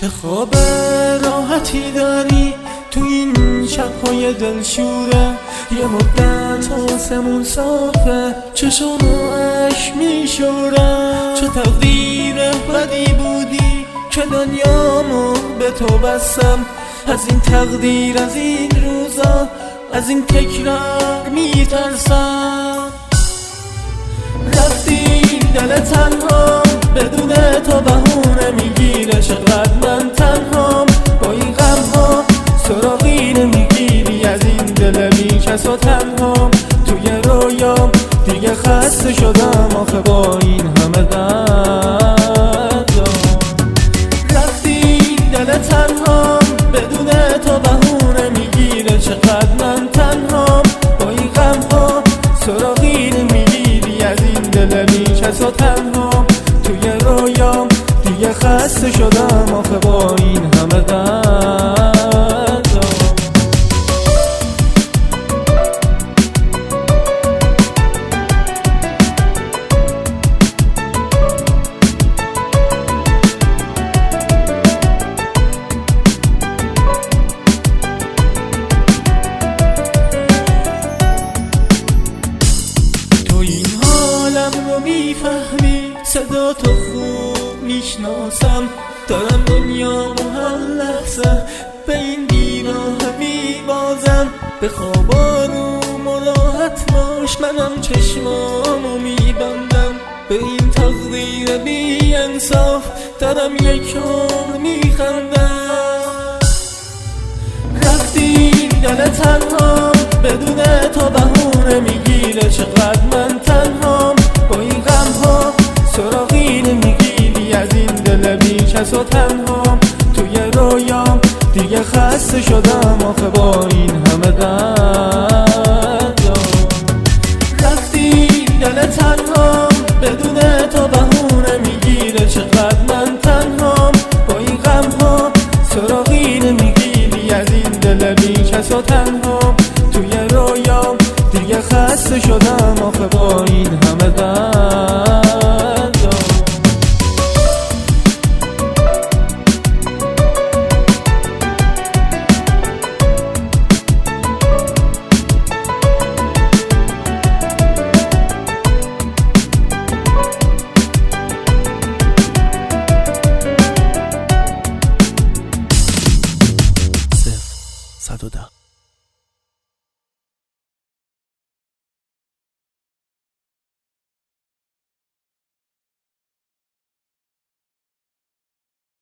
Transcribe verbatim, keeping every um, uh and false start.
چه خواب راحتی داری تو این شب‌های دلشوره، یه مدت آسمون صافه چشامو اشک میشوره. چه تقدیر بدی بودی که دنیامو به تو بستم، از این تقدیر از این روزا از این تکرار میترسم. رفتی دل تنها بدون تو بهونه میگیره، چقدر من تنهام با این غم ها سراغی نمیگیری از این دل بی کس و تنهام. توی رویام دیگه خسته شدم آخه با این همه درد. رفتی دل تنهام بدون تو بهونه میگیره، چقدر من تنهام با این غم ها سراغی نمیگیری از این دل بی کس و تنهام. توی رویام دیگه خسته شدم آخه با این همه درد. رو میفهمی صدا تو خوب میشناسم، دارم دنیامو هر لحظه به این بیراه میبازم. به خواب آروم و راحت باش منم چشمامو میبندم، به این تقدیر بی انصاف دارم یک عمر میخندم. رفتی دل تنها بدون تو بهونه میگیره، چقدر من تنهام با این غم ها سراغی نمیگیری از این دل بی کس و تنهام. توی رویام دیگه خسته شدم آخه با این همه درد. رفتی دل تنهام بدون تو بهونه میگیره، چقدر من تنهام با این غم ها سراغی نمیگیری از این دل بی کس و تنهام. توی رویام دیگه خسته شدم آخه با این همه درد. صفر صد و ده